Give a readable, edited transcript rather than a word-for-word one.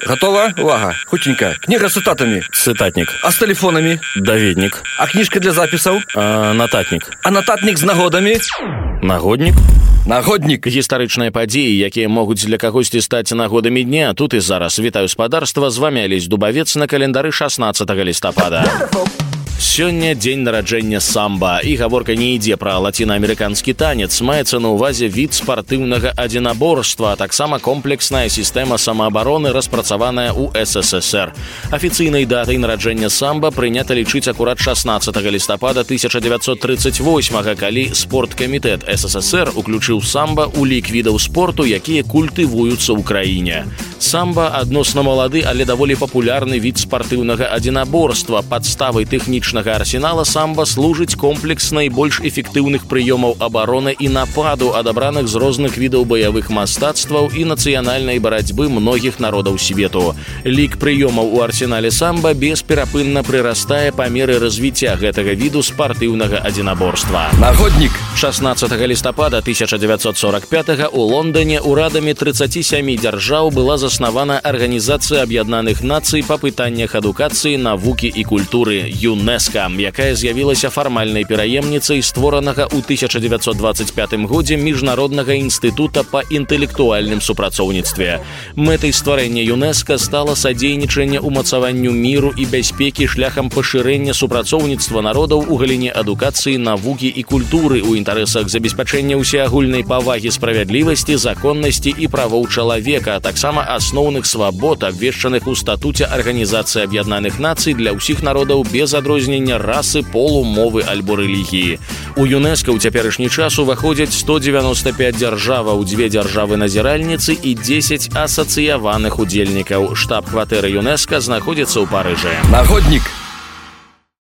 Готова? Увага. Хутенька. Книга с цитатами. Цытатнік. А с телефонами? Даведнік. А книжка для записаў? Нататнік. А нататник с нагодами? Нагоднік. Нагодник. Гістарычныя падзеі, якія могуць для кагосьці стаць нагодамі дня. Тут і зараз. Вітаю спадарства, з вами Алесь Дубавец на календары 16 лістапада. Сёння дзень нараджэння самба, і гаворка не ідзе пра лацінаамерыканскі танец, маецца на ўвазе від спартыўнага адзінаборства, а таксама комплексная сістэма самаабароны, распрацаваная ў СССР. Афіцыйнай датай нараджэння самба прынята лічыць акурат 16 лістапада 1938, калі спорткамітэт СССР уключыў самба ў лік відаў спорту, якія культывуюцца ў краіне. Самба адносна малады, але даволі папулярны від спартыўнага адзінаборства. Падставай тэхнічнага арсенала самба служыць комплекс найбольш эфектыўных прыёмаў абароны і нападу, адабраных з розных відаў баявых мастацтваў і нацыянальнай барацьбы многіх народаў свету. Лік прыёмаў у арсенале самба бесперапынна прырастае па меры развіцця гэтага віду спартыўнага адзінаборства. Нагодник. 16 лістапада 1945 у Лондоне урадамі 37 дзяржаў была заснавана Арганізацыя Аб'яднаных Нацый па пытаннях адукацыі, навукі і культуры ЮНЕСКО, якая з'явілася фармальнай пераемніцай створанага ў 1925 годзе Міжнароднага інстытута па інтэлектуальным супрацоўніцтве. Мэтай стварэння ЮНЕСКО стала садзейнічанне ўмацаванню міру і бяспекі шляхам пашырэння супрацоўніцтва народаў у галіне адукацыі, навукі і культуры ў інтарэсах забеспячэння ўсеагульнай павагі, справядлівасці, законнасці і правоў чалавека, а таксама асноўных свабод, абвешчаных у статуце Арганізацыі Аб'яднаных Нацый для ўсіх народаў без адрознення расы, полу, мовы альбо рэлігіі. У ЮНЕСКО ў цяперашні час уваходзяць 195 дзяржаваў, 2 дзяржавы-назіральніцы і 10 асацыяваных удзельнікаў. Штаб-кватэра ЮНЕСКО знаходзіцца ў Парыжы. Нагодник.